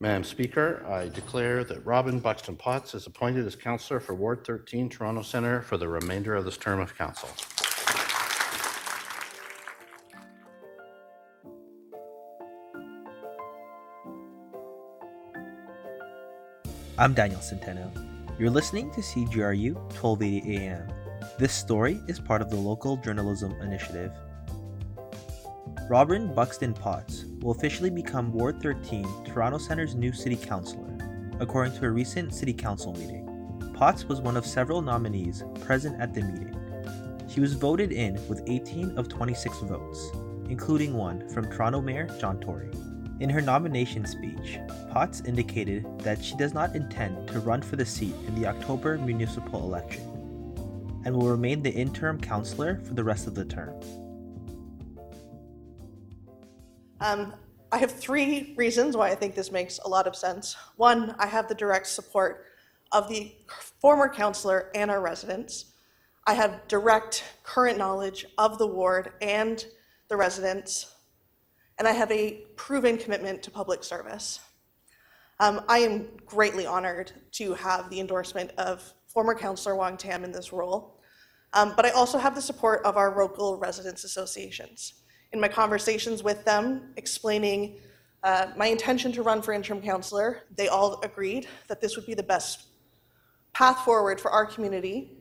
Madam Speaker, I declare that Robin Buxton Potts is appointed as Councillor for Ward 13, Toronto Centre for the remainder of this term of Council. I'm Daniel Centeno. You're listening to CJRU 1280 AM. This story is part of the Local Journalism Initiative. Robin Buxton Potts will officially become Ward 13 Toronto Centre's new City Councillor, according to a recent City Council meeting. Potts was one of several nominees present at the meeting. She was voted in with 18 of 26 votes, including one from Toronto Mayor John Tory. In her nomination speech, Potts indicated that she does not intend to run for the seat in the October municipal election and will remain the interim councillor for the rest of the term. I have three reasons why I think this makes a lot of sense. One, I have the direct support of the former councillor and our residents. I have direct current knowledge of the ward and the residents, and I have a proven commitment to public service. I am greatly honored to have the endorsement of former councillor Wong Tam in this role, but I also have the support of our local residents associations. In my conversations with them, explaining my intention to run for interim councillor, they all agreed that this would be the best path forward for our community.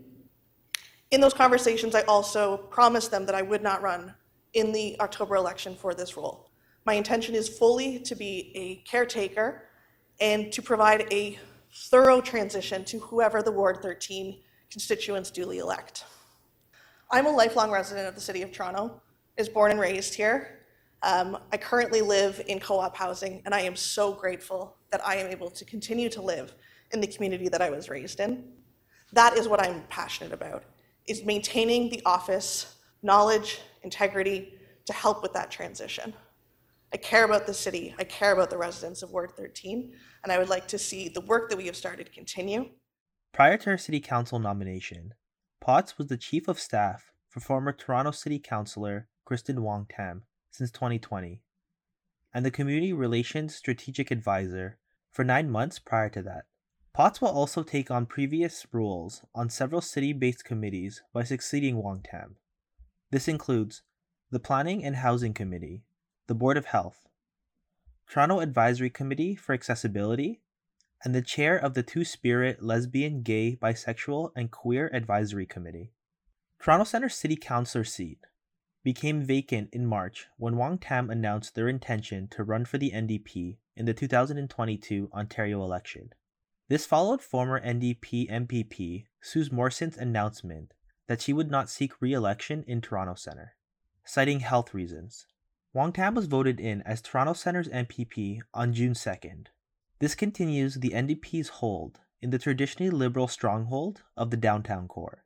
In those conversations, I also promised them that I would not run in the October election for this role. My intention is fully to be a caretaker and to provide a thorough transition to whoever the Ward 13 constituents duly elect. I'm a lifelong resident of the City of Toronto. I was born and raised here. I currently live in co-op housing, and I am so grateful that I am able to continue to live in the community that I was raised in. That is what I'm passionate about, is maintaining the office, knowledge, integrity to help with that transition. I care about the city, I care about the residents of Ward 13, and I would like to see the work that we have started continue. Prior to her City Council nomination, Potts was the Chief of Staff for former Toronto City Councillor Kristen Wong Tam since 2020, and the Community Relations Strategic Advisor for 9 months prior to that. Potts will also take on previous roles on several city-based committees by succeeding Wong Tam. This includes the Planning and Housing Committee, the Board of Health, Toronto Advisory Committee for Accessibility, and the chair of the Two-Spirit Lesbian, Gay, Bisexual, and Queer Advisory Committee. Toronto Centre City Councillor seat became vacant in March when Wong Tam announced their intention to run for the NDP in the 2022 Ontario election. This followed former NDP MPP Suze Morson's announcement that she would not seek re-election in Toronto Centre, citing health reasons. Wong Tam was voted in as Toronto Centre's MPP on June 2nd. This continues the NDP's hold in the traditionally liberal stronghold of the downtown core.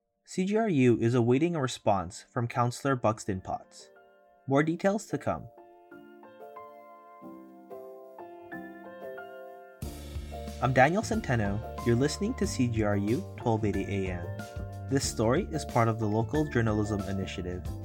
CJRU is awaiting a response from Councillor Buxton Potts. More details to come. I'm Daniel Centeno. You're listening to CJRU 1280 AM. This story is part of the Local Journalism Initiative.